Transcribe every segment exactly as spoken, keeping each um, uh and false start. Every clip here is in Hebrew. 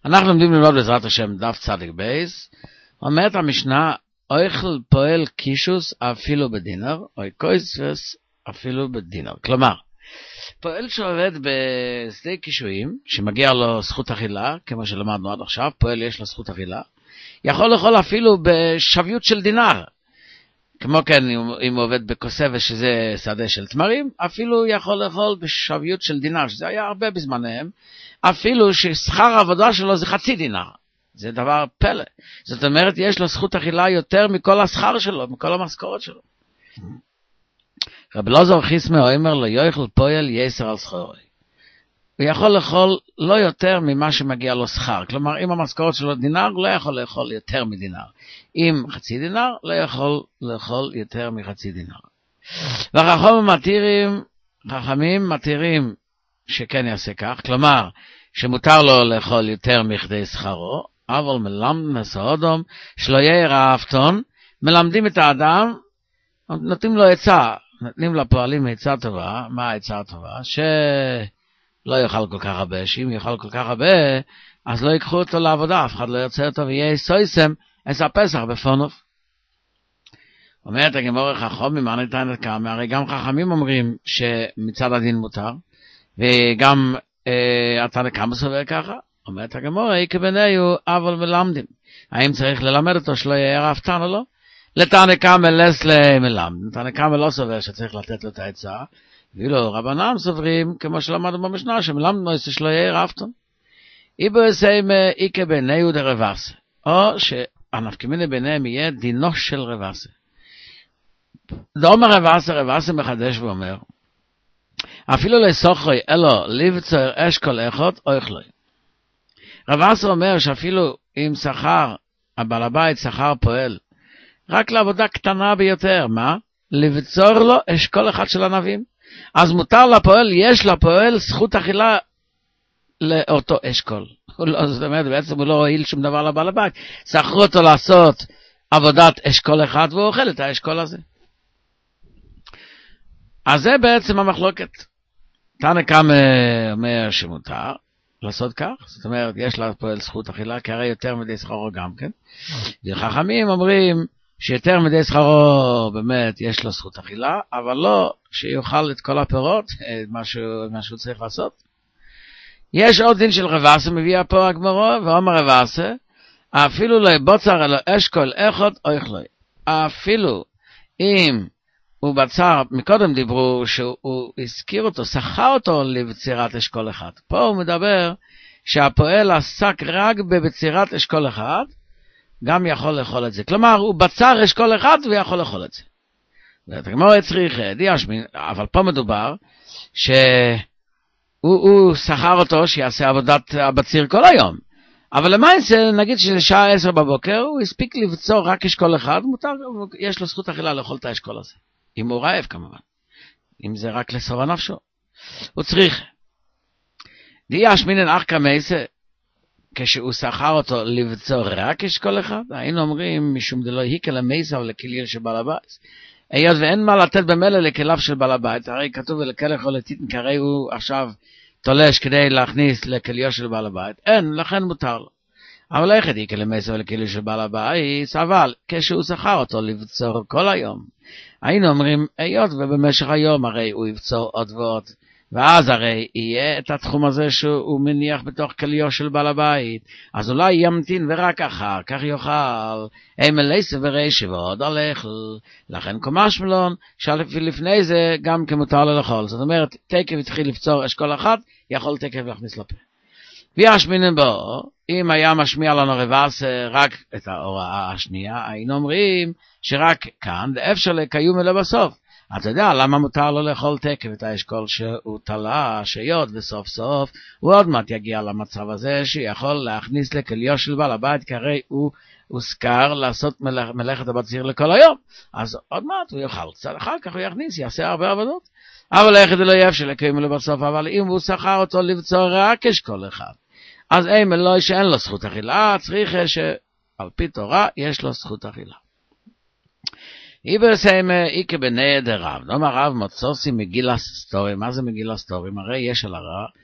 אנחנו לומדים ללמוד בעזרת השם דף צדיק בייס. אומרת המשנה, אוכל פועל קישוס אפילו בדינר, או קויספס אפילו בדינר. כלומר, פועל שעובד בשדה קישואים, שמגיע לו זכות אכילה, כמו שלמדנו עד עכשיו, פועל יש לו זכות אכילה, יכול לאכול אפילו בשוויות של דינר. כמו כן, אם הוא עובד בקוסבס, שזה שדה של תמרים, אפילו יכול לאכול בשוויות של דינר, שזה היה הרבה בזמניהם, אפילו ששכר העבודה שלו זה חצי דינר. זה דבר פלא. זאת אומרת, יש לו זכות אכילה יותר מכל השכר שלו, מכל המשכורת שלו. רב אלעזר חיסמא אומר לו, יאכל פועל יסר על שכרו. הוא יכול לאכול לא יותר ממה שמגיע לו שכר. כלומר, אם המשכורת שלו דינר, הוא לא יכול לאכול יותר מדינר. אם חצי דינר, לא יכול לאכול יותר מחצי דינר. והחכמים מתירים, חכמים מתירים שכן יעשה כך, כלומר, שמותר לו לאכול יותר מכדי שכרו, אבל מלמד מסעודום, שלא יהיה רעבתון, מלמדים את האדם, נותנים לו עצה, נותנים לפועלים עצה טובה. מה העצה הטובה? שלא יאכל כל כך הרבה, שאם יאכל כל כך הרבה, אז לא ייקחו אותו לעבודה, אף אחד לא ירצה אותו, ויהיה סויסם, עשה פסח בפונוף. אומרת הגמרא, חכמים, מה ניתן את כמה? הרי גם חכמים אומרים שמצד הדין מותר, וגם אה, התנא קמא סובר ככה. אומרת הגמרא, איקה בניהו אבל מלמדים. האם צריך ללמד אותו שלא יהיה רעבתן או לא? לתנא קמא לס למלמד. תנא קמא לא סובר שצריך לתת לו את העצה, ואילו רבנן סוברים, כמו שלמדנו במשנה, שמלמד מויסה שלא יהיה רעבתן. איבו יסיים איקה בניהו דרבסה, או שהנפקא מינה ביניהם יהיה דינו של רבסה. דאמר רבסה, רבסה מחדש ואומר, אפילו לא סוחרי אלו לבצור אשכול אחד אוכלוי. רבסה אומר שאפילו אם שכר, הבעל הבית שכר פועל, רק לעבודה קטנה ביותר, מה? לבצור לו אשכול אחד של ענבים. אז מותר לפועל, יש לפועל זכות אכילה לאותו אשכול. זאת אומרת, בעצם הוא לא הועיל שום דבר לבעל הבית. שכרו אותו לעשות עבודת אשכול אחד, והוא אוכל את האשכול הזה. אז זה בעצם המחלוקת. תנא קמא אומר שמותר לעשות כך, זאת אומרת, יש לפועל זכות אכילה, כי הרי יותר מדי שכרו גם כן. וחכמים אומרים שיותר מדי שכרו באמת יש לו זכות אכילה, אבל לא שיוכל את כל הפירות, מה שהוא צריך לעשות. יש עוד דין של רבסה, מביא פה הגמרא, ואומר רבסה, אפילו לא בוצר אלא אשכול אחד אוכלוי. אפילו אם הוא בצר, מקודם דיברו שהוא הזכיר אותו, שכר אותו לבצירת אשכול אחד. פה הוא מדבר שהפועל עסק רק בבצירת אשכול אחד, גם יכול לאכול את זה. כלומר, הוא בצר אשכול אחד ויכול לאכול את זה. ואת הגמרא צריך, אבל פה מדובר שהוא שכר אותו שיעשה עבודת הבציר כל היום. אבל למעשה, נגיד שלשעה עשר בבוקר, הוא הספיק לבצור רק אשכול אחד, מותר, יש לו זכות אכילה לאכול את האשכול הזה. אם הוא רעב כמובן. אם זה רק לשובע נפשו. הוא צריך. דייה שמינן אח כמייסה, כשהוא שכר אותו לבצור רק אשכול אחד, היינו אומרים, משום דלא היקה למייסה ולכליל של בעל הבית. היות ואין מה לתת במילא לכליו של בעל הבית, הרי כתוב ולכלך או לתיתן, כרי הוא עכשיו תולש כדי להכניס לכליו של בעל הבית. אין, לכן מותר לו. אבל איך היקה למייסה ולכליל של בעל הבית, אבל כשהוא שכר אותו לבצור כל היום, היינו אומרים, היות ובמשך היום הרי הוא יבצור עוד ועוד, ואז הרי יהיה את התחום הזה שהוא מניח בתוך כליו של בעל הבית, אז אולי ימתין ורק אחר כך יאכל, אמלייסה ורישה ועוד הלכל, לכן קומש מלון, שלפני זה גם כמותר לו לאכול. זאת אומרת, תקף התחיל לפצור אשכול אחת, יכול תקף להכניס לפה. וישמינן בו, אם היה משמיע לנו רבסה רק את ההוראה השנייה, היינו אומרים שרק כאן, ואפשר לקיום אלא בסוף. אתה יודע למה מותר לו לאכול תקף את האשכול שהוא תלה, שיות וסוף סוף, הוא עוד מעט יגיע למצב הזה שיכול להכניס לכליו של בעל הבית, כי הרי הוא הוזכר לעשות מלאכ, מלאכת הבציר לכל היום. אז עוד מעט הוא יאכל קצת, אחר כך הוא יכניס, יעשה הרבה עבודות. אבל איך זה לא יהיה אפשר לקיום אלא בסוף, אבל אם הוא שכר אותו לבצור רק אשכול אחד, אז אין אלוהי שאין לו זכות אכילה, צריך שעל פי תורה יש לו זכות אכילה. איבר סיימה איקה בניה דרב, נאמר רב מוצוסי מגילה סטורים. מה זה מגילה סטורים? הרי יש על הרב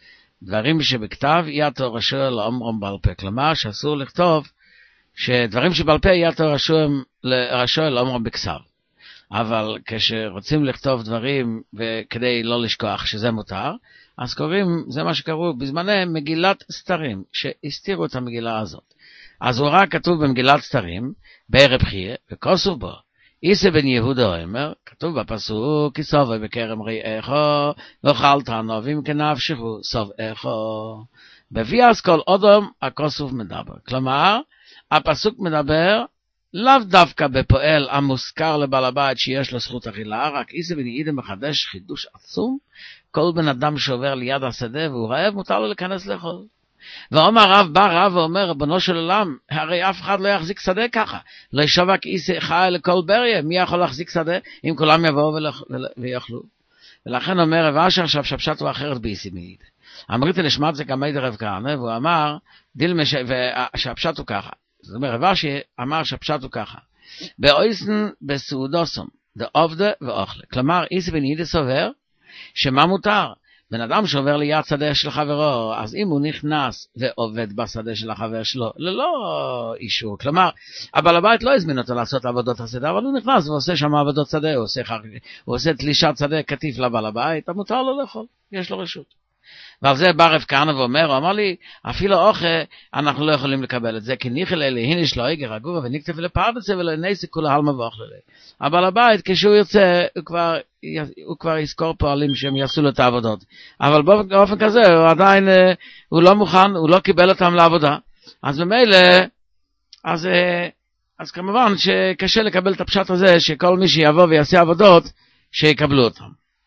דברים שבכתב יתו רשוע לאומרם בעל פה, כלומר שאסור לכתוב שדברים שבעל פה יתו רשוע לאומרם בכתב. אבל כשרוצים לכתוב דברים וכדי לא לשכוח שזה מותר, אז קוראים, זה מה שקראו בזמנם מגילת סתרים, שהסתירו את המגילה הזאת. אז הוא רק כתוב במגילת סתרים, בערב חיה, וכוסו בו, איסה בן יהודה אומר, כתוב בפסוק, כי סובה בכרם רעיכו, ואוכלת ענבים כנפשכו, סובעכו. בביא אסכול אודום, הכוסוף מדבר. כלומר, הפסוק מדבר, לאו דווקא בפועל המוזכר לבעל הבית שיש לו זכות אכילה, רק איסה בן יהודה מחדש חידוש עצום, כל בן אדם שעובר ליד השדה והוא רעב, מותר לו להיכנס לאכול. ואומר רב, בא רב ואומר, רבנו של עולם, הרי אף אחד לא יחזיק שדה ככה. לא ישווק איסה חי לכל בריה, מי יכול להחזיק שדה? אם כולם יבואו ויאכלו. ולכן אומר רב אשר, עכשיו שפשט הוא אחרת באיסי מיד. אמריתי לשמעת זה כמי דרב כהנא, והוא אמר, דילמש, ושפשט הוא ככה. זאת אומרת, רב אשר אמר שפשט הוא ככה. באויסן בסעודוסום, דעובדה ואוכלה. כלומר, איסי בן יהודה סובר, שמה מותר? בן אדם שעובר ליד שדה של חברו, אז אם הוא נכנס ועובד בשדה של החבר שלו, ללא אישור, כלומר, הבעל הבית לא הזמין אותו לעשות עבודות השדה, אבל הוא נכנס ועושה שם עבודות שדה, הוא עושה, הוא עושה תלישת שדה כתיף לבעל הבית, מותר לו לאכול, יש לו רשות. ועל זה בא רב כהנא ואומר, הוא אמר לי, אפילו אוכל, אנחנו לא יכולים לקבל את זה, כי ניחל אלה, הנה יש לו איגר הגורה, ונקטף לפרדסה ולנסי כולה הלמה ואוכל אלה. אבל הבית, כשהוא יוצא, הוא כבר, הוא כבר יזכור פועלים שהם יעשו לו את העבודות. אבל באופן כזה, הוא עדיין, הוא לא מוכן, הוא לא קיבל אותם לעבודה. אז במילא, אז, אז כמובן שקשה לקבל את הפשט הזה, שכל מי שיבוא ויעשה עבודות, שיקבלו אותם.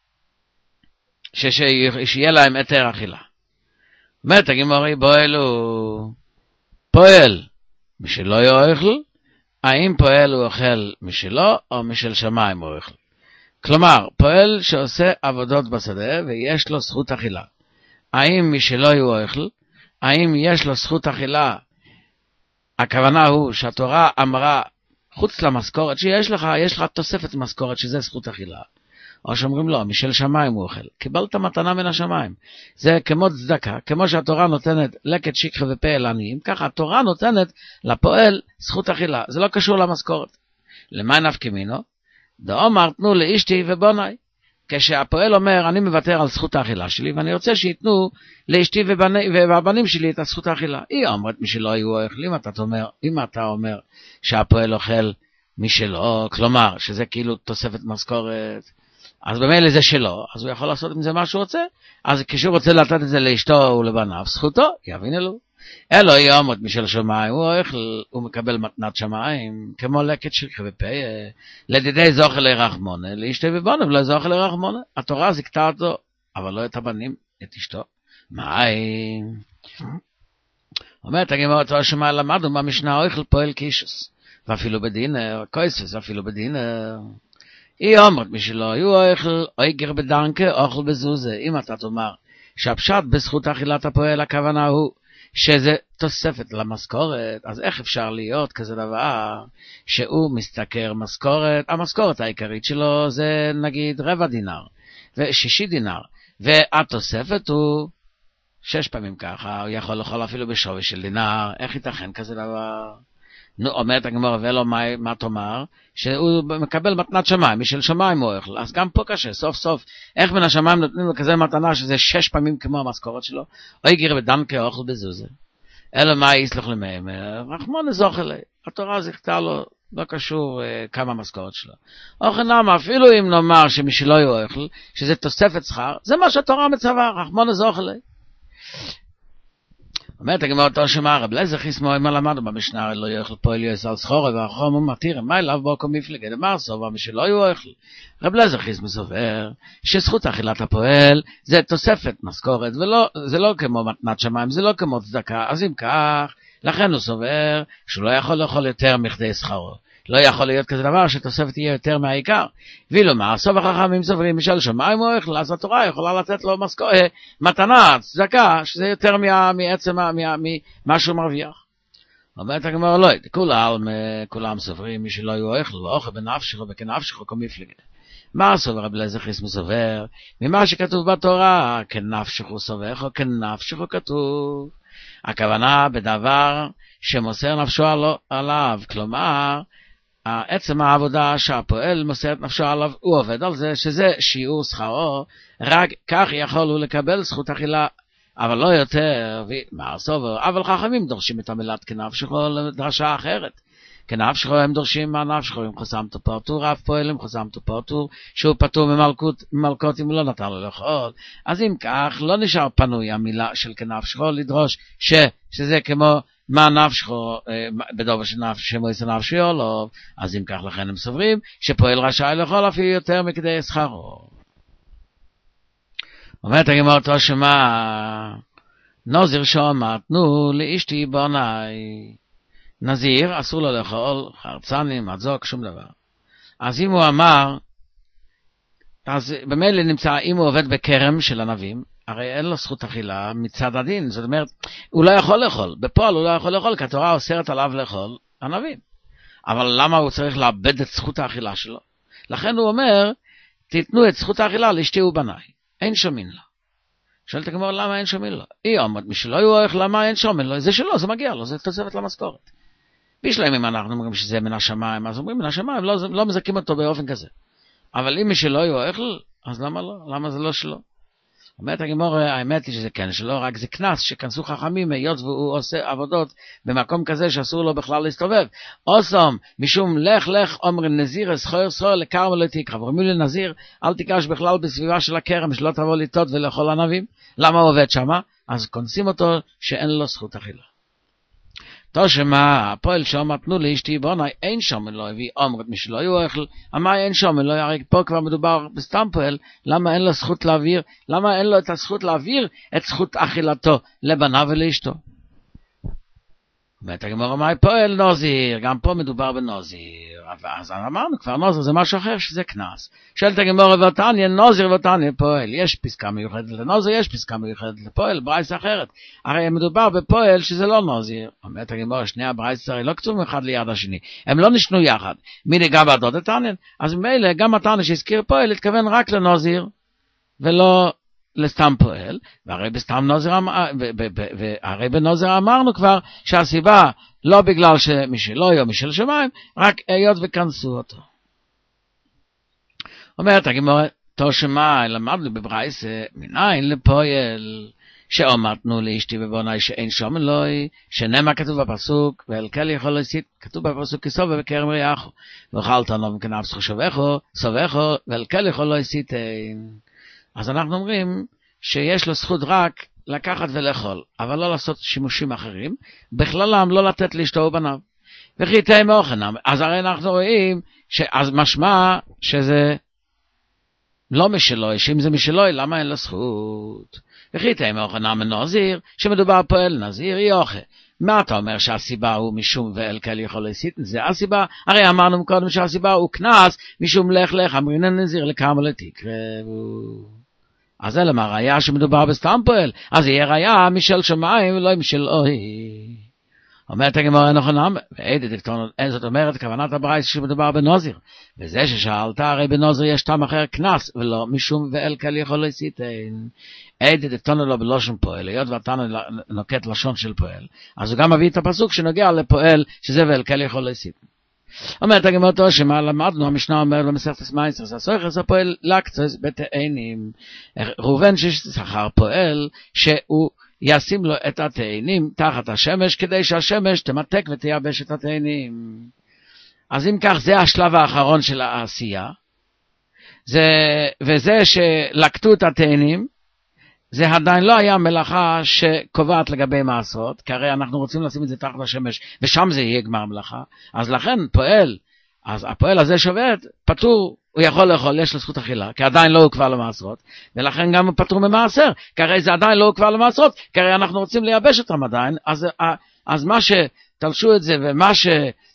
שיהיה להם היתר אכילה. אומרת הגמרא, פועל הוא פועל משלו יאכל, האם פועל הוא אוכל משלו או משל שמיים הוא אוכל? כלומר, פועל שעושה עבודות בשדה ויש לו זכות אכילה. האם משלו הוא אוכל? האם יש לו זכות אכילה? הכוונה הוא שהתורה אמרה חוץ למשכורת שיש לך, יש לך תוספת משכורת שזה זכות אכילה. או שאומרים לו, משל שמיים הוא אוכל. קיבלת מתנה מן השמיים. זה כמו צדקה, כמו שהתורה נותנת לקט שיקחה ופה אל עניים, ככה התורה נותנת לפועל זכות אכילה. זה לא קשור למשכורת. למה נפקא מינו? דאמר תנו לאשתי ובוני. כשהפועל אומר, אני מוותר על זכות האכילה שלי, ואני רוצה שיתנו לאשתי ובבנים שלי את הזכות האכילה. היא אומרת, משלו היו אוכלים, אתה אומר, אם אתה אומר שהפועל אוכל משלו, כלומר, שזה כאילו תוספת משכורת, אז במילא זה שלו, אז הוא יכול לעשות עם זה מה שהוא רוצה, אז כשהוא רוצה לתת את זה לאשתו ולבניו, זכותו, יבין אלו. אלו יומות משל שמיים, הוא אוכל, הוא מקבל מתנת שמיים, כמו לקט שיקחה ופה, לדידי זוכל לרחמונה, לאשתי ובניו לא זוכל לרחמונה. התורה זיכתה אותו, אבל לא את הבנים, את אשתו. מים. אומרת, הגמרא תורה שמע למדנו במשנה אוכל פועל קישוס, ואפילו בדינר, קויסוס, אפילו בדינר. היא אומרת, מי שלא היו אוכל, אויגר בדנקה, אוכל בזוזה. אם אתה תאמר שהפשט בזכות אכילת הפועל, הכוונה הוא שזה תוספת למשכורת, אז איך אפשר להיות כזה דבר שהוא מסתכר משכורת? המשכורת העיקרית שלו זה נגיד רבע דינר, ושישי דינר, והתוספת הוא שש פעמים ככה, הוא יכול לאכול אפילו בשווי של דינר, איך ייתכן כזה דבר? נו, אומרת הגמרא, ולא מה, מה תאמר? שהוא מקבל מתנת שמיים, משל שמיים הוא אוכל. אז גם פה קשה, סוף סוף, איך בין השמיים נותנים לו כזה מתנה שזה שש פעמים כמו המשכורת שלו? או יגיר בדנקה אוכל בזוזה. אלא מה יסלח למהם? רחמון זוכל, התורה זכתה לו, לא קשור uh, כמה המשכורת שלו. אוכל נמה, אפילו אם נאמר שמשלו הוא אוכל, שזה תוספת שכר, זה מה שהתורה מצווה, רחמון זוכל. אומרת הגמרא אותו שמע רב אליעזר חיסמו אם למדנו במשנה לא יאכל פועל יעשה על סחורה והחום מתיר מה אליו בוקו מפלגה דמר סובה משלא היו אוכל. רב אליעזר חיסמו סובר שזכות אכילת הפועל זה תוספת משכורת ולא זה לא כמו מתנת שמיים, זה לא כמו צדקה. אז אם כך לכן הוא סובר שהוא לא יכול לאכול יותר מכדי שכרו. לא יכול להיות כזה דבר שתוספת תהיה יותר מהעיקר. ואילו מה, סוף החכמים סוברים משל שמיים הוא אוכל, אז התורה יכולה לתת לו משכורת, מתנה, צדקה, שזה יותר מה, מעצם מה, מה שהוא מרוויח. אומרת הגמרא לא, כולם, כולם סוברים מי שלא יהיו אוכל, ואוכל בנפשך וכנפשך כמפלגה. מה סובר רבי אליעזר חיסמו סובר? ממה שכתוב בתורה, כנפשך הוא סובך או כנפשך הוא כתוב. הכוונה בדבר שמוסר נפשו עליו, כלומר, עצם העבודה שהפועל מוסר את נפשו עליו, הוא עובד על זה, שזה שיעור שכרו, רק כך יכול הוא לקבל זכות אכילה, אבל לא יותר, מה סובר? אבל חכמים דורשים את המילת כנפשך לדרשה אחרת. כנפשך הם דורשים מהנפשך, אם חסמת פרטור, אף פועל אם חסמת פרטור, שהוא פטור ממלכות, ממלכות אם לא נתן לו לאכול. אז אם כך, לא נשאר פנוי המילה של כנפשך לדרוש, ש, שזה כמו מה נפשך, בדובר שנפש, שמויסר נפשי או לא, אז אם כך לכן הם סוברים, שפועל רשאי לאכול אפילו יותר מכדי שכרו. אומרת הגמרא תשמע, נזיר שאמר תנו לאשתי בוני. נזיר אסור לו לאכול חרצנים, מצוק, שום דבר. אז אם הוא אמר, אז במילא נמצא, אם הוא עובד בכרם של ענבים, הרי אין לו זכות אכילה מצד הדין, זאת אומרת, הוא לא יכול לאכול, בפועל הוא לא יכול לאכול, כי התורה אוסרת עליו לאכול ענבים. אבל למה הוא צריך לאבד את זכות האכילה שלו? לכן הוא אומר, תיתנו את זכות האכילה לאשתי ובניי, אין שומין לו. שואלת הגמרא, למה אין שומין לו? היא אומרת, משלא הוא הולך, למה אין שומין לו? זה שלו, זה מגיע לו, זה תוספת למשכורת. בשלהם אם אנחנו אומרים שזה מן השמיים, אז אומרים מן השמיים, לא, לא מזכים אותו באופן כזה. אבל אם משלא הוא הולך, אז למה לא? למה זה לא שלו? אומרת הגמרא, האמת היא שזה כן שלו, רק זה כנס שכנסו חכמים, היות והוא עושה עבודות במקום כזה שאסור לו בכלל להסתובב. אוסום, משום לך לך אומרים נזיר, סחור סחור לקרם ולא תקרב. אומרים לנזיר, אל תיגש בכלל בסביבה של הכרם, שלא תבוא לטעות ולאכול ענבים. למה הוא עובד שמה? אז כונסים אותו שאין לו זכות אכילה. תשמע, הפועל שאומר תנו לאשתי בוני, אין שומין לו, הביא אומרת משלא הוא אוכל, אמר אין שומין לו, הרי פה כבר מדובר בסתם פועל, למה אין לו זכות להעביר, למה אין לו את הזכות להעביר את זכות אכילתו לבניו ולאשתו? אומרת הגמרא, מה פועל נזיר, גם פה מדובר בנזיר, אז אמרנו כבר נזיר זה משהו אחר שזה כנס. שואלת הגמרא ותניא, נזיר ותניא פועל, יש פסקה מיוחדת לנזיר, יש פסקה מיוחדת לפועל, ברייתא אחרת. הרי מדובר בפועל שזה לא נזיר. אומרת הגמרא, שני הברייתא הרי לא כתובים אחד ליד השני, הם לא נשנו יחד. מי נגע בעדות התניא? אז ממילא גם התניא שהזכיר פועל התכוון רק לנזיר, ולא לסתם פועל, והרי בסתם נזיר, והרי בנזיר אמרנו כבר שהסיבה לא בגלל שמשלו או משל שמיים, רק היות וכנסו אותו. אומרת הגמרא, תשמע, למדנו בברייתא, מניין לפועל, שאמרנו לאשתי ובוני שאין שומין לו, שנאמר כתוב בפסוק, ואלקל יכול להסית, כתוב בפסוק כסוב ובכרם ריחו, ואכלת ענבים כנפשך סובכו, סובכו, ואלקל יכול להסית. אז אנחנו אומרים שיש לו זכות רק לקחת ולאכול, אבל לא לעשות שימושים אחרים, בכללם לא לתת לאשתו ובניו. וכי תהי מאוכנם, אז הרי אנחנו רואים, אז משמע שזה לא משלו, שאם זה משלו, למה אין לו זכות? וכי תהי מאוכנם נזיר, שמדובר פועל נזיר יוכל. מה אתה אומר שהסיבה הוא משום ואלקל יכול להסית? זה הסיבה, הרי אמרנו קודם שהסיבה הוא כנס, משום לך לך, אמרין נזיר לקרם ולתקרבו. אז זה למה ראיה שמדובר בסתם פועל, אז יהיה ראיה משל שמיים ולא משל אוי. אומרת הגמרא נכונה, זאת אומרת כוונת הברייתא שמדובר בנזיר, וזה ששאלת הרי בנזיר יש טעם אחר כנס, ולא משום ואלקל יכול להסית. עדד דתניא לו בלושן פועל, היות והתניא נוקט לשון של פועל, אז הוא גם מביא את הפסוק שנוגע לפועל שזה ואלקל יכול להסית. אומרת הגמרא תשמע, למדנו, המשנה אומר במסכת מייסר, הסויכס הפועל לקצוס בתאנים. ראובן ששכר פועל שהוא ישים לו את התאנים תחת השמש, כדי שהשמש תמתק ותייבש את התאנים. אז אם כך, זה השלב האחרון של העשייה, זה, וזה שלקטו את התאנים, זה עדיין לא היה מלאכה שקובעת לגבי מעשרות, כי הרי אנחנו רוצים לשים את זה תחת השמש, ושם זה יהיה גמר מלאכה. אז לכן פועל, אז הפועל הזה שובת, פטור, הוא יכול לאכול, יש לו זכות אכילה, כי עדיין לא הוקבע למעשרות, ולכן גם פטור ממעשר, כי הרי זה עדיין לא הוקבע למעשרות, כי הרי אנחנו רוצים לייבש אותם עדיין, אז, אז מה שתלשו את זה, ומה ש...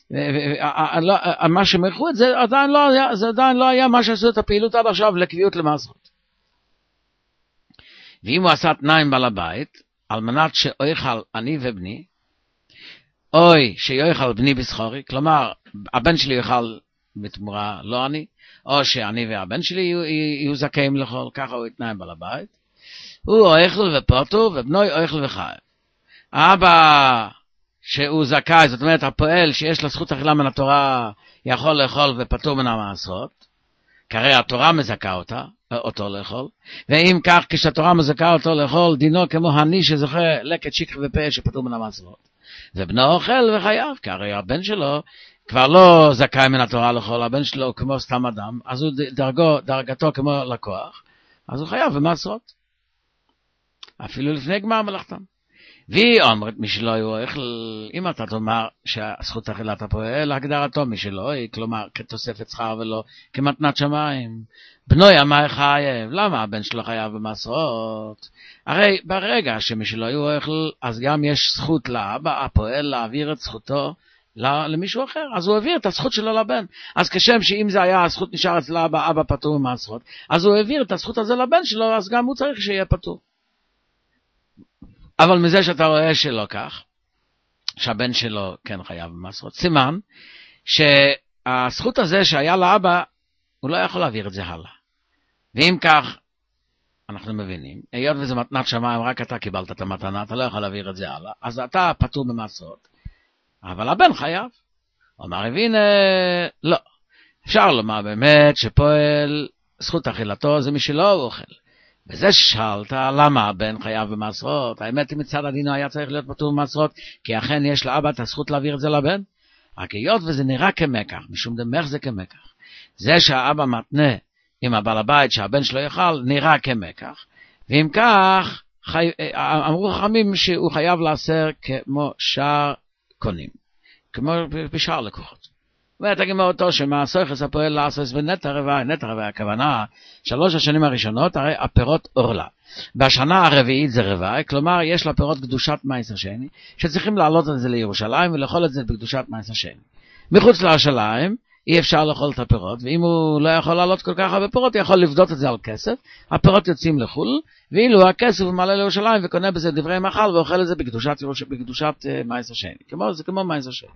מה שמלכו את זה, עדיין לא היה, זה עדיין לא היה מה שעשו את הפעילות עד עכשיו לקביעות למעשרות. ואם הוא עשה תנאי בעל הבית, על מנת שאויכל אני ובני, אוי שיויכל בני בסחורי, כלומר, הבן שלי יאכל בתמורה לא אני, או שאני והבן שלי יהיו, יהיו זכאים לאכול, ככה הוא התנאי בעל הבית. הוא אוכל ופוטר, ובנוי אוכל וחייב. האבא שהוא זכאי, זאת אומרת הפועל שיש לו זכות אכילה מן התורה, יכול לאכול ופטור מן המעשרות, כרי התורה מזכה אותה, אותו לאכול, ואם כך כשהתורה מזכה אותו לאכול, דינו כמו הני שזוכה לקט שיקח ופה שפטור מן המעשרות. ובנו אוכל וחייב, כרי הבן שלו כבר לא זכאי מן התורה לאכול, הבן שלו הוא כמו סתם אדם, אז הוא דרגו, דרגתו כמו לקוח, אז הוא חייב במעשרות. אפילו לפני גמר מלאכתם. והיא אומרת, מי שלא יהיו אוכל, אם אתה תאמר שהזכות אכילת הפועל, הגדרתו מי שלא היא, כלומר כתוספת שכר ולא כמתנת שמיים. בנוי אמר חייב, למה הבן שלו חייב במעשרות? הרי ברגע שמי שלא יהיו אוכל, אז גם יש זכות לאבא, הפועל, להעביר את זכותו למישהו אחר, אז הוא העביר את הזכות שלו לבן. אז כשם שאם זה היה הזכות נשאר אצל אבא, אבא פטור ממעשרות, אז הוא העביר את הזכות הזה לבן שלו, אז גם הוא צריך שיהיה פטור. אבל מזה שאתה רואה שלא כך, שהבן שלו כן חייב במעשרות, סימן שהזכות הזה שהיה לאבא, הוא לא יכול להעביר את זה הלאה. ואם כך, אנחנו מבינים, היות וזה מתנת שמיים, רק אתה קיבלת את המתנה, אתה לא יכול להעביר את זה הלאה, אז אתה פטור במעשרות. אבל הבן חייב. אומר הבין, לא. אפשר לומר באמת שפועל זכות אכילתו זה מי שלא אוכל. וזה ששאלת למה הבן חייב במעשרות, האמת היא מצד הדינו היה צריך להיות פטור במעשרות, כי אכן יש לאבא את הזכות להעביר את זה לבן, רק היות וזה נראה כמקח, משום דמך זה כמקח. זה שהאבא מתנה עם הבעל הבית שהבן שלו יאכל, נראה כמקח, ואם כך, חי... אמרו חכמים שהוא חייב לעשר כמו שאר קונים, כמו בשאר לקוחות. ותגיד מאותו שמהסויכס הפועל לעשוס בנטע רבעי, נטע רבעי הכוונה, שלוש השנים הראשונות הרי הפירות אורלה. בשנה הרביעית זה רבעי, כלומר יש לה פירות קדושת מייסר שני, שצריכים לעלות את זה לירושלים ולאכול את זה בקדושת מייסר שני. מחוץ לירושלים אי אפשר לאכול את הפירות, ואם הוא לא יכול לעלות כל כך הרבה פירות, הוא יכול לבדות את זה על כסף, הפירות יוצאים לחול, ואילו הכסף הוא מעלה לירושלים וקונה בזה דברי מחל ואוכל את זה בקדושת, בקדושת מייסר שני. כמו, זה כמו מייסר שני.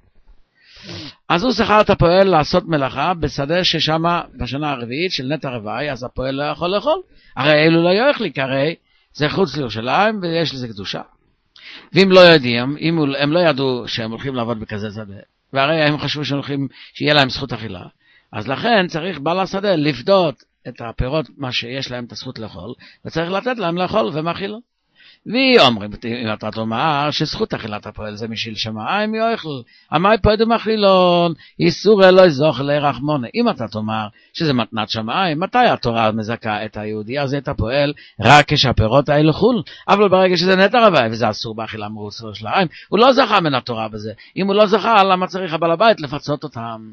אז הוא שכר את הפועל לעשות מלאכה בשדה ששמה בשנה הרביעית של נטע רבעי, אז הפועל לא יכול לאכול. הרי אלו לא יאכלי, כי הרי זה חוץ לירושלים ויש לזה קדושה. ואם לא יודעים, אם הם לא ידעו שהם הולכים לעבוד בכזה שדה, והרי הם חשבו שהם הולכים שיהיה להם זכות אכילה, אז לכן צריך בעל השדה לפדות את הפירות מה שיש להם את הזכות לאכול, וצריך לתת להם לאכול ומאכילו. והיא אומרים, אם אתה תאמר שזכות אכילת הפועל זה משיל שמיים יאכל, המאי פועל מאכילון, איסור אלוהי זוכה לרחמונה. אם אתה תאמר שזה מתנת שמיים, מתי התורה מזכה את היהודי הזה את הפועל? רק כשהפירות האלה חול. אבל ברגע שזה נטע רבעי וזה אסור באכילה מרוץ שלהם, הוא לא זכה מן התורה בזה. אם הוא לא זכה, למה צריך הבעל הבית לפצות אותם?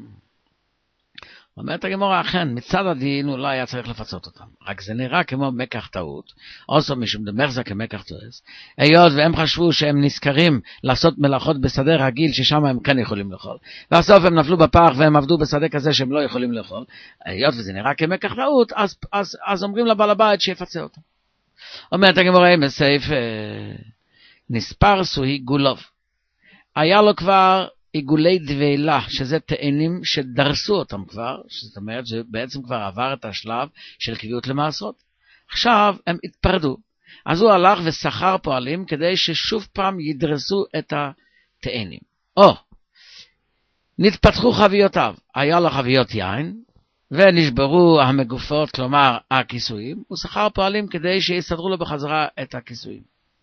אומרת הגמרא, אכן, מצד הדין הוא לא היה צריך לפצות אותם. רק זה נראה כמו מקח טעות, also משום דמך זה כמקח טועס. היות והם חשבו שהם נזכרים לעשות מלאכות בשדה רגיל ששם הם כן יכולים לאכול. והסוף הם נפלו בפח והם עבדו בשדה כזה שהם לא יכולים לאכול. היות וזה נראה כמקח טעות, אז, אז, אז אומרים לבעל הבית שיפצה אותם. אומרת הגמרא, בסעיף נספר סוהי גולוב. היה לו כבר עיגולי דבלה, שזה תאנים שדרסו אותם כבר, זאת אומרת, זה בעצם כבר עבר את השלב של קביעות למעשרות. עכשיו הם התפרדו. אז הוא הלך ושכר פועלים כדי ששוב פעם ידרסו את התאנים. או, נתפתחו חביותיו. היה לו חביות יין, ונשברו המגופות, כלומר הכיסויים, הוא שכר פועלים כדי שיסדרו לו בחזרה את הכיסויים.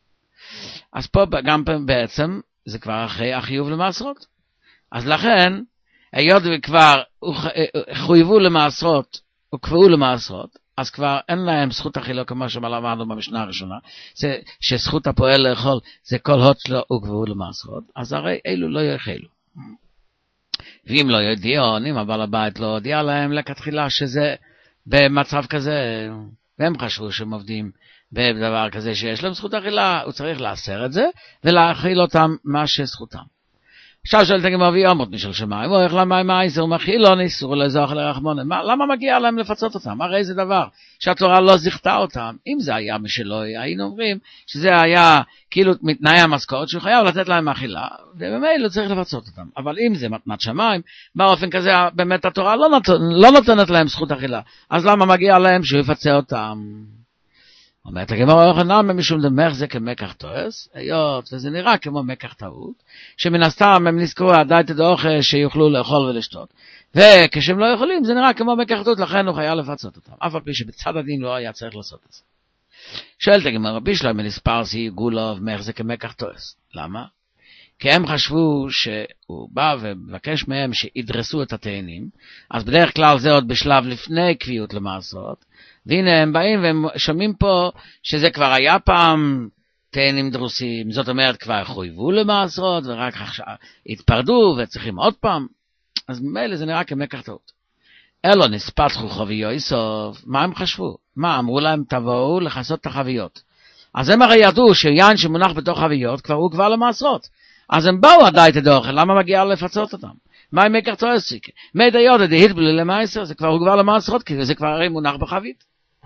אז פה גם בעצם, זה כבר אחרי החיוב למעשרות. אז לכן, היות וכבר חויבו למעשרות, וקבעו למעשרות, אז כבר אין להם זכות אכילו, כמו שאמרנו במשנה הראשונה, זה שזכות הפועל לאכול, זה כל הות שלו וקבעו למעשרות, אז הרי אלו לא יאכלו. ואם לא יודיעו, אם הבעל הבית לא הודיע להם לכתחילה שזה במצב כזה, והם חשבו שהם עובדים בדבר כזה שיש להם זכות אכילה, הוא צריך לאסר את זה, ולהאכיל אותם מה שזכותם. עכשיו שואלת הגמרא ויאמרות משל שמיים, או איך למה מייסר ומחילון איסור לזוכר לרחמונן, למה מגיע להם לפצות אותם? הרי זה דבר שהתורה לא זיכתה אותם. אם זה היה משלו, היינו אומרים שזה היה כאילו מתנאי המשכורת שהוא חייב לתת להם אכילה, ובמילא צריך לפצות אותם. אבל אם זה מתנת שמיים, באופן כזה באמת התורה לא, נות... לא נותנת להם זכות אכילה, אז למה מגיע להם שהוא יפצה אותם? אומרת הגמרא יוחנן משום דמך זה כמקח טועס, היות וזה נראה כמו מקח טעות, שמן הסתם הם נזכרו עדיין את האוכל שיוכלו לאכול ולשתות, וכשהם לא יכולים זה נראה כמו מקח טעות, לכן הוא חייב לפצות אותם, אף על פי שבצד הדין לא היה צריך לעשות את זה. שואלת הגמרא רבי שלמה מספרסי גולוב מך זה כמקח טועס, למה? כי הם חשבו שהוא בא ובקש מהם שידרסו את התאנים, אז בדרך כלל זה עוד בשלב לפני קביעות למעשרות, והנה הם באים והם שומעים פה שזה כבר היה פעם תאנים דרוסים, זאת אומרת כבר חויבו למעשרות ורק עכשיו התפרדו וצריכים עוד פעם, אז ממילא זה נראה כמקח טעות. אלו נספתחו חביו סוף, מה הם חשבו? מה אמרו להם? תבואו לחסות את החביות. אז הם הרי ידעו שיין שמונח בתוך חביות כבר הוא כבר למעשרות, אז הם באו עדיין את האוכל, למה מגיע לפצות אותם? מה עם מקח טועס? מי דיודא דהתבלי למעשר, זה כבר הוא כבר למעשרות, כי זה כבר הרי מונח בחבית.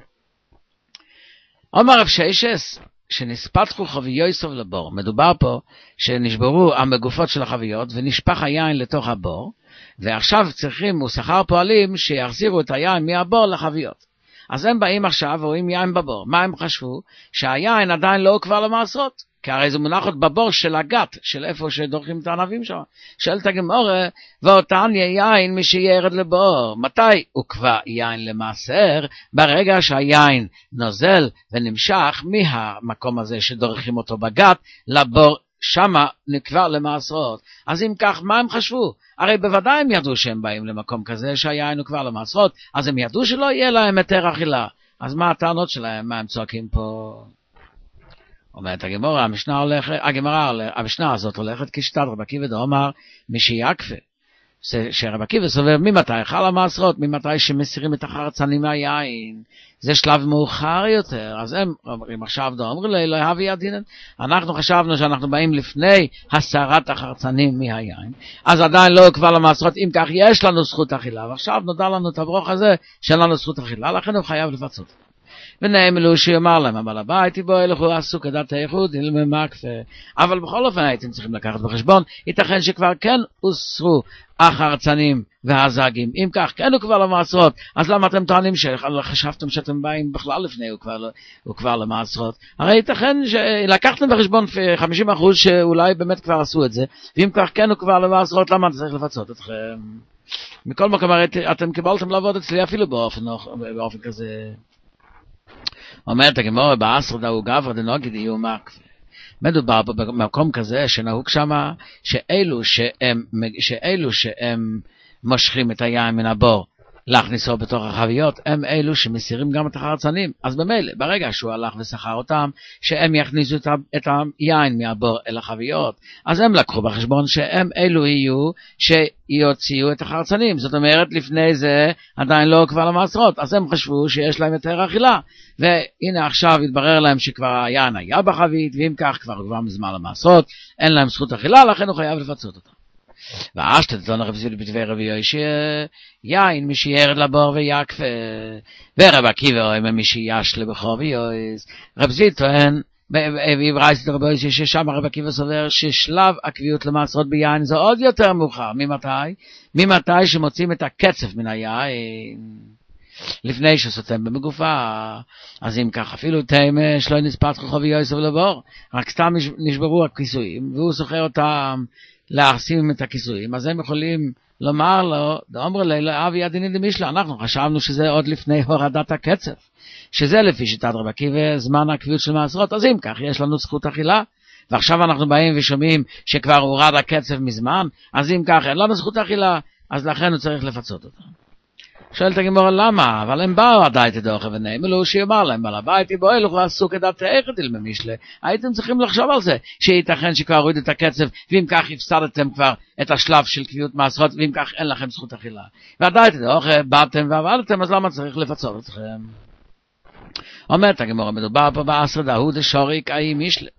אומר רב ששס, שנספתחו חביו סוף לבור, מדובר פה שנשברו המגופות של החביות ונשפך היין לתוך הבור, ועכשיו צריכים, הוא שכר פועלים שיחזירו את היין מהבור לחביות. אז הם באים עכשיו ורואים יין בבור. מה הם חשבו? שהיין עדיין לא כבר למעשרות, כי הרי זה מונח עוד בבור של הגת, של איפה שדורכים את הענבים שם. שואלת הגמרא, ואותן יין מי שירד לבור. מתי הוא כבר יין למעשר? ברגע שהיין נוזל ונמשך מהמקום הזה שדורכים אותו בגת לבור, שמה נקבע למעשרות. אז אם כך, מה הם חשבו? הרי בוודאי הם ידעו שהם באים למקום כזה שהיין הוא כבר למעשרות, אז הם ידעו שלא יהיה להם היתר אכילה. אז מה הטענות שלהם? מה הם צועקים פה? אומרת הגמרא, המשנה הולכת, הגמרא, המשנה הזאת הולכת כשיטת רבי עקיבא דאמר משייקפה, שרבי עקיבא סובר ממתי חל המעשרות, ממתי שמסירים את החרצנים מהיין, זה שלב מאוחר יותר. אז הם אומרים עכשיו דאמרו לי לא הווי הדינן, אנחנו חשבנו שאנחנו באים לפני הסרת החרצנים מהיין, אז עדיין לא כבר למעשרות, אם כך יש לנו זכות אכילה, ועכשיו נודע לנו את הברוך הזה שאין לנו זכות אכילה, לכן הוא חייב לפצות. ונאמרו שיאמר להם, אבל הבית בו הלכו עשו כדת האיחוד, אילמה מקפה. אבל בכל אופן הייתם צריכים לקחת בחשבון, ייתכן שכבר כן הוסרו החרצנים והזגים. אם כך, כן הוא כבר למעשרות, אז למה אתם טוענים שחשבתם שאתם באים בכלל לפני, הוא כבר, הוא כבר למעשרות? הרי ייתכן שלקחתם בחשבון חמישים אחוז שאולי באמת כבר עשו את זה, ואם כך כן הוא כבר למעשרות, למה אתה צריך לפצות אתכם? מכל מקום, הרי אתם קיבלתם לעבוד אצלי אפילו באופן, באופן כזה. אומרת הגמרא בעשרה דאו גברא דנוגד יהיו מקפה. מדובר במקום כזה שנהוג שמה שאלו שהם, שאלו שהם מושכים את היין מן הבור להכניסו בתוך החביות, הם אלו שמסירים גם את החרצנים. אז במילא, ברגע שהוא הלך ושכר אותם, שהם יכניסו את היין מהבור אל החביות, אז הם לקחו בחשבון שהם אלו יהיו שיוציאו את החרצנים. זאת אומרת, לפני זה עדיין לא כבר למעשרות, אז הם חשבו שיש להם יותר אכילה. והנה עכשיו התברר להם שכבר היין היה בחבית, ואם כך כבר כבר מזמן למעשרות, אין להם זכות אכילה, לכן הוא חייב לפצות אותם. ואשת את זון רב זיל בדבר רבי יויש יין מי שירד לבור ויקפה, ורב עקיבא אומר מי שיש לבחור ויועז. רב זיל טוען ויברייס רבי יויש ששם רב עקיבא סובר ששלב הקביעות למעשרות ביין זה עוד יותר מאוחר. ממתי? ממתי שמוצאים את הקצף מן היין לפני שסותם במגופה. אז אם כך אפילו תאמה שלא נספתחו חביו יסוב לבור, רק סתם נשברו הכיסויים והוא סוחר אותם להשים את הכיסויים, אז הם יכולים לומר לו, דאמר לי, לא אבי הדינין דמישלה, אנחנו חשבנו שזה עוד לפני הורדת הקצף, שזה לפי שיטת רבי עקיבא זמן הקביעות של מעשרות, אז אם כך יש לנו זכות אכילה, ועכשיו אנחנו באים ושומעים שכבר הורד הקצף מזמן, אז אם כך אין לנו זכות אכילה, אז לכן הוא צריך לפצות אותם. שואלת הגמרא למה? אבל הם באו עדיין תדוחה ונאמרו שיאמר להם בעל הבית בו הלכו עשו כדת האיחוד אילמה משלה. הייתם צריכים לחשוב על זה שייתכן שכבר הורידו את הקצב, ואם כך הפסדתם כבר את השלב של קביעות מעשרות, ואם כך אין לכם זכות אכילה, ועדיין תדוחה באתם ועבדתם, אז למה צריך לפצות אתכם? אומרת הגמרא מדובר פה בעשרה דהו דשוריק אי משלה,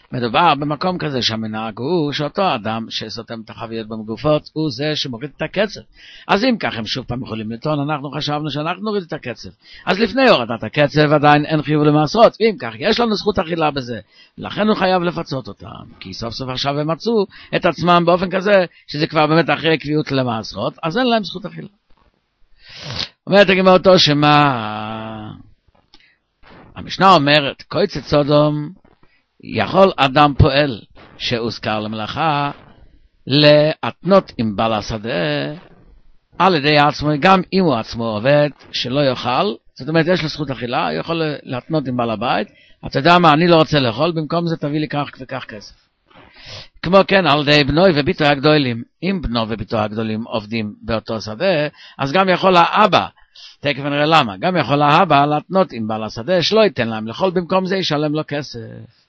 מדובר במקום כזה שהמנהג הוא שאותו אדם שסותם את החביות במגופות הוא זה שמוריד את הקצב. אז אם כך הם שוב פעם יכולים לטעון, אנחנו חשבנו שאנחנו נוריד את הקצב. אז לפני הורדת הקצב עדיין אין חיוב למעשרות, ואם כך יש לנו זכות אכילה בזה, לכן הוא חייב לפצות אותם, כי סוף סוף עכשיו הם מצאו את עצמם באופן כזה שזה כבר באמת אחרי קביעות למעשרות, אז אין להם זכות אכילה. אומרת הגמרא אותו שמה המשנה אומרת, קויצת סודום, יכול אדם פועל שהוזכר למלאכה להתנות עם בעל השדה על ידי עצמו, גם אם הוא עצמו עובד שלא יאכל, זאת אומרת יש לו זכות אכילה, הוא יכול להתנות עם בעל הבית, אתה יודע מה, אני לא רוצה לאכול, במקום זה תביא לי כך וכך כסף. כמו כן על ידי בנוי וביתו הגדולים, אם בנו וביתו הגדולים עובדים באותו שדה, אז גם יכול האבא, תכף נראה למה, גם יכול האבא להתנות עם בעל השדה שלא ייתן להם לאכול, במקום זה ישלם לו כסף.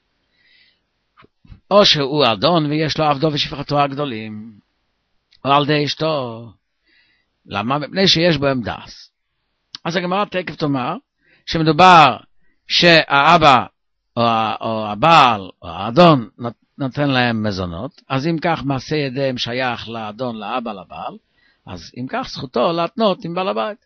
או שהוא אדון ויש לו עבדו ושפחתו הגדולים, או על די אשתו. למה? מפני שיש בו דאס. אז הגמרא תכף תאמר שמדובר שהאבא או, או הבעל או האדון נותן להם מזונות, אז אם כך מעשה ידיהם שייך לאדון, לאבא, לבעל, אז אם כך זכותו להתנות עם בעל הבית.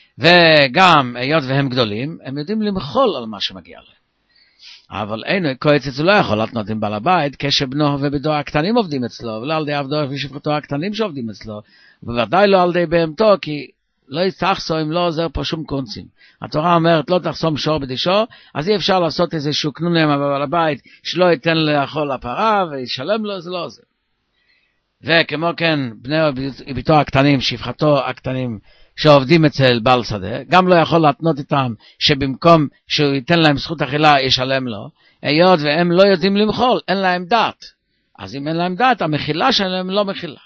וגם היות והם גדולים, הם יודעים למחול על מה שמגיע להם. אבל אינו קויצץ הוא לא יכול להתנות עם בעל הבית כשבנו וביתו הקטנים עובדים אצלו, ולא על די עבדו ושפחתו הקטנים שעובדים אצלו, ובוודאי לא על די בהמתו, כי לא יצחסו אם לא עוזר פה שום קונצים. התורה אומרת לא תחסום שור בדישו, אז אי אפשר לעשות איזשהו קנונים עם בעל הבית שלא ייתן לאכול לפרה וישלם לו, זה לא עוזר. וכמו כן בני וביתו הקטנים, שפחתו הקטנים שעובדים אצל בעל שדה, גם לא יכול להתנות איתם שבמקום שהוא ייתן להם זכות אכילה ישלם לו, היות והם לא יודעים למחול, אין להם דעת. אז אם אין להם דעת, המחילה שלהם לא מחילה.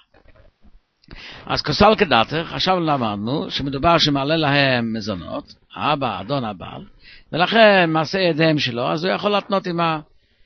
אז כסל כדתך, עכשיו למדנו שמדובר שמעלה להם מזונות, האבא, אדון הבעל, ולכן מעשה ידיהם שלו, אז הוא יכול להתנות עמה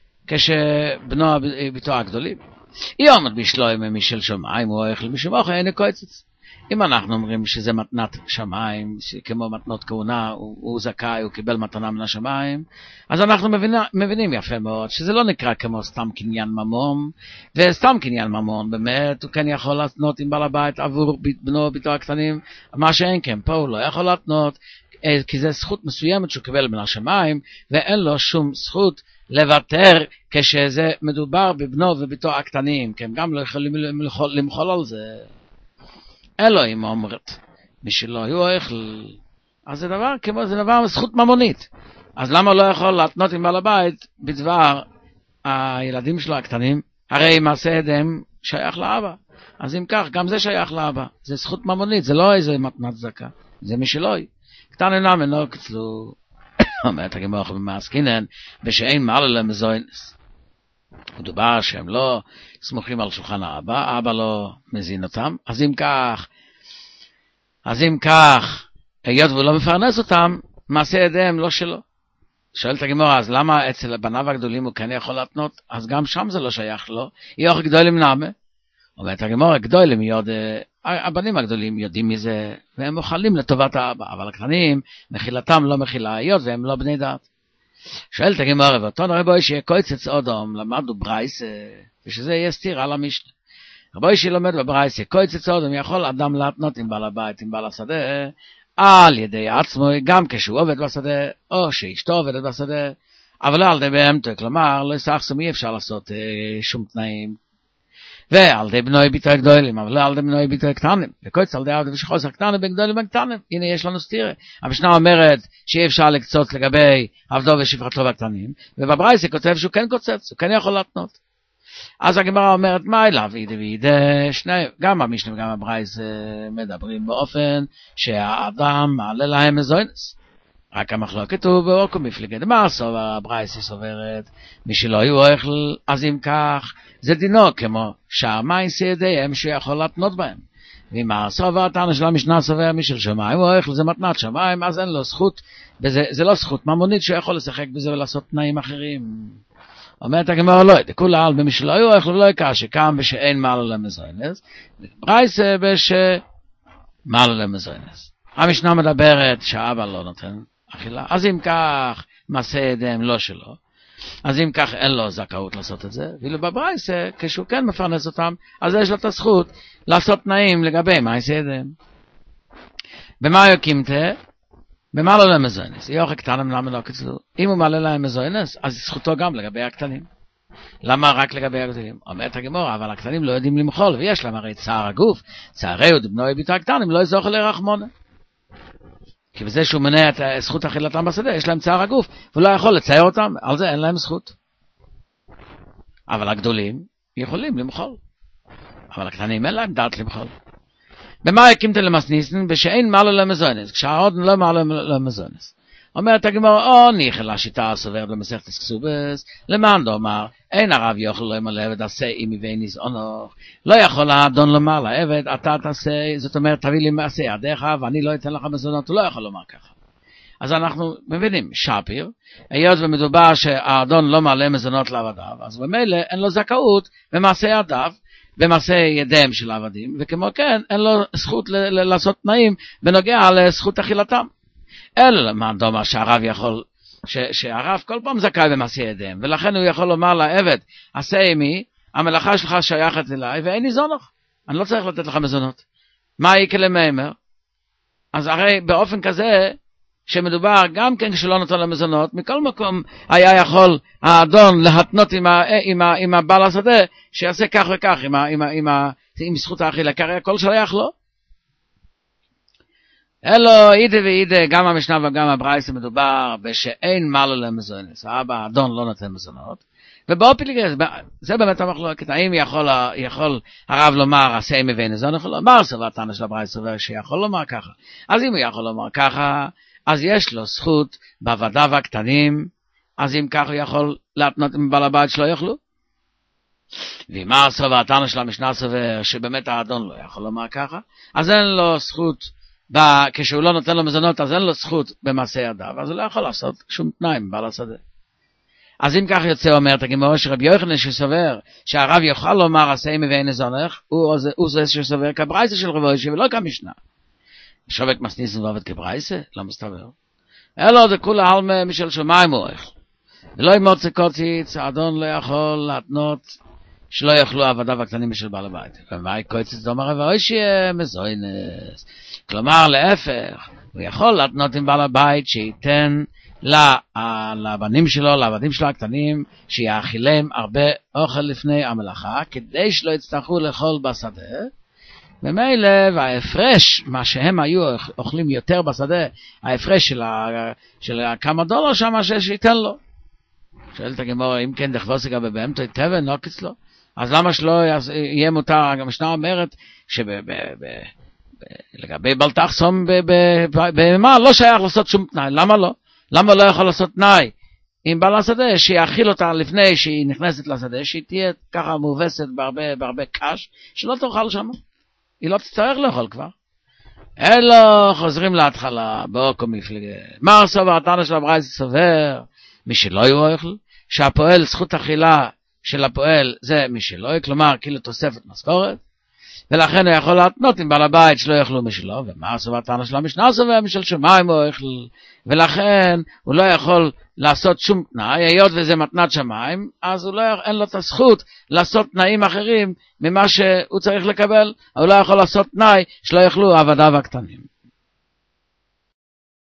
כשבנו ביתו הגדולים. יום בשלוי משל שמיים, הוא אוכל משמוך, אין קויצץ. אם אנחנו אומרים שזה מתנת שמיים, כמו מתנות כהונה, הוא, הוא זכאי, הוא קיבל מתנה מן השמיים, אז אנחנו מבינים, מבינים יפה מאוד שזה לא נקרא כמו סתם קניין ממון, וסתם קניין ממון באמת הוא כן יכול להתנות עם בעל הבית עבור בנו וביתו הקטנים, מה שאין כן, פה הוא לא יכול להתנות, כי זה זכות מסוימת שהוא קיבל מן השמיים, ואין לו שום זכות לוותר כשזה מדובר בבנו וביתו הקטנים, כי הם גם לא יכולים למחול, למחול על זה. אלוהים אומרת, מי שלא הוא אוכל, אז זה דבר כמו, זה דבר זכות ממונית. אז למה לא יכול להתנות עם בעל הבית בדבר הילדים שלו הקטנים? הרי מעשה ידיהם שייך לאבא. אז אם כך, גם זה שייך לאבא. זה זכות ממונית, זה לא איזה מתנת צדקה. זה מי שלא היא. קטן אינם אינו קצלו, אומרת הגמרא במעסקינן, ושאין מעלה למזוינס. מדובר שהם לא סמוכים על שולחן האבא, האבא לא מזין אותם, אז אם כך, אז אם כך, היות והוא לא מפרנס אותם, מעשה ידיהם לא שלו. שואלת הגמרא, אז למה אצל הבניו הגדולים הוא כן יכול להתנות? אז גם שם זה לא שייך לו, יוך גדולים נעמה. אומרת הגמרא, גדולים יודע, הבנים הגדולים יודעים מזה, והם אוכלים לטובת האבא, אבל הקטנים, מחילתם לא מחילה, היות והם לא בני דת. שואלת הגמרא, ואותו רבוי שיהיה קויצץ אודום, למדו ברייס, ושזה יהיה סתירה למשנה. רבוי שלומד בברייס, קויצץ אודום, יכול אדם להתנות עם בעל הבית, עם בעל השדה, על ידי עצמו, גם כשהוא עובד בשדה, או שאשתו עובדת בשדה, אבל לא על ידי בהמתו, כלומר, לא יסחסום, אי אפשר לעשות אה, שום תנאים. ועל ידי בנוי ביתו הגדולים, אבל לא על ידי בנוי ביתו הקטנים, וקויצץ על ידי עבד ושחוסר קטנים בגדולים הקטנים. הנה יש לנו סתירה. המשנה אומרת שאי אפשר לקצוץ לגבי עבדו ושפחתו בקטנים, ובברייס כותב שהוא כן קוצץ, הוא כן יכול להתנות. אז הגמרא אומרת, מה אליו? אידי ואידי, שני, גם המשנה וגם הברייס מדברים באופן שהאדם מעלה להם מזוינס. רק המחלוקת הוא באורקו מפליגי דמאסו, והברייס סוברת, מי שלא היו אוכל, אז אם כך, זה דינו כמו שער מים סיידיהם שיכול להתנות בהם. ואם הסובר התנא של המשנה סובר משל שמיים, הוא אוכל, זה מתנת שמיים, אז אין לו זכות, וזה, זה לא זכות ממונית שיכול לשחק בזה ולעשות תנאים אחרים. אומרת הגמרא לא, דכולה על במי שלא היו אוכל ולא יקר, שקם ושאין מעלה למזוינס, ברייס בשמעלה למזוינס. המשנה מדברת שהאבא לא נותן אכילה, אז אם כך מעשה ידיהם לא שלו, אז אם כך אין לו זכאות לעשות את זה, ואילו בברייסה, כשהוא כן מפרנס אותם, אז יש לו את הזכות לעשות תנאים לגבי מעשה ידיהם. במה יוקימתה? במה לא למזוינס? יוכל קטנים למה לא קצלו? אם הוא מעלה להם מזוינס, אז זכותו גם לגבי הקטנים. למה רק לגבי הגדולים? אומרת הגמרא, אבל הקטנים לא יודעים למחול, ויש להם הרי צער הגוף, צערי ודבנוי ביתו הקטנים, לא יזוכה לרחמונה. כי בזה שהוא מנע את זכות אכילתם בשדה, יש להם צער הגוף, והוא לא יכול לצייר אותם, על זה אין להם זכות. אבל הגדולים יכולים למחול. אבל הקטנים אין להם דעת למחול. במה הקימתם למסניסן? בשאין מעלה למזוינס, כשהעוד לא מעלה למזוינס. אומרת הגמרא, או ניחל השיטה הסוברת במסכת כסובס, למען דאמר, אין הרב יוכל לא ימלא עבד עשה אם יביא ניזונוך, לא יכול האדון לומר לעבד, אתה תעשה, זאת אומרת, תביא לי מעשה ידיך, ואני לא אתן לך מזונות, הוא לא יכול לומר ככה. אז אנחנו מבינים, שפיר, היות ומדובר שהאדון לא מעלה מזונות לעבדיו, אז במילא אין לו זכאות במעשה ידיו, במעשה ידיהם של העבדים, וכמו כן, אין לו זכות ל- ל- לעשות תנאים בנוגע לזכות אכילתם. אלא למען דאמר שהרב יכול, ש- שהרב כל פעם זכאי במעשה ידיהם, ולכן הוא יכול לומר לעבד, עשה עמי, המלאכה שלך שייכת אליי, ואין ניזונוך, אני לא צריך לתת לך מזונות. מה יקרה למאמר? אז הרי באופן כזה, שמדובר גם כן כשלא נותן למזונות, מכל מקום היה יכול האדון להתנות עם, ה, עם, ה, עם הבעל השדה, שיעשה כך וכך, עם, ה, עם, ה, עם, ה, עם זכות האכילה, כי הרי הכל שייך לו. אלו, אידה ואידה, גם המשנה וגם הברייסה מדובר בשאין מעלה למזונס, האדון לא נותן מזונות, ובאופיליגס, זה באמת המחלוקת, האם יכול, יכול הרב לומר, עשה אם מביא נזון, יכול לומר, סברתנו של הברייסה, שיכול לומר ככה. אז אם הוא יכול לומר ככה, אז יש לו זכות בעבדיו הקטנים, אז אם כך הוא יכול להתנות עם בעל הבית שלא יוכלו. ואם סברתנו של המשנה סובר, שבאמת האדון לא יכול לומר ככה, אז אין לו זכות, כשהוא לא נותן לו מזונות, אז אין לו זכות במעשה ידיו, אז הוא לא יכול לעשות שום תנאי עם בעל השדה. אז אם כך יוצא אומרת הגמרא שרבי יוחנן שסובר שהרב יוכל לומר עשה אם מביא נזונך, הוא זה שסובר כברייסה של רבי יוחנן ולא כמשנה. שובק מסניסן ועובד כברייסה? לא מסתבר. אלו זה כולה הלמה משל שמיים הוא איך. ולא ימוצא קוציץ, האדון לא יכול להתנות שלא יאכלו עבדיו הקטנים בשל בעל הבית. ומאי קוציץ דומר רבי יוחנן מזוינס. כלומר להפך, הוא יכול להתנות עם בעל הבית שייתן לבנים שלו, לעבדים שלו הקטנים, שיאכילם הרבה אוכל לפני המלאכה, כדי שלא יצטרכו לאכול בשדה, ומילא, וההפרש, מה שהם היו אוכלים יותר בשדה, ההפרש של, ה, של כמה דולר שם, שייתן לו. שואלת הגמרא, אם כן דכבוס לגבי בהמתו תבן, לא כצלו. אז למה שלא יהיה מותר? המשנה אומרת, שלגבי בלתח סום בהמה, לא שייך לעשות שום תנאי. למה לא? למה לא יכול לעשות תנאי? אם בעל השדה, שיאכיל אותה לפני שהיא נכנסת לשדה, שהיא תהיה ככה מובסת בהרבה, בהרבה קש, שלא תאכל שם. היא לא תצטרך לאכול כבר. אלו חוזרים להתחלה, באוקו מפלגה. מה הסובר התנא של הברייסה סובר? מי שלא יאכל, שהפועל, זכות אכילה של הפועל, זה מי שלא יאכל, כלומר, כאילו תוספת משכורת, ולכן הוא יכול להתנות עם בעל הבית שלא יאכלו משלו, ומה הסובר התנא של המשנה סובר? משל שמיים הוא יאכל, ולכן הוא לא יכול לעשות שום תנאי, היות וזה מתנת שמיים, אז הוא לא, אין לו את הזכות לעשות תנאים אחרים ממה שהוא צריך לקבל, הוא לא יכול לעשות תנאי שלא יאכלו עבדיו הקטנים.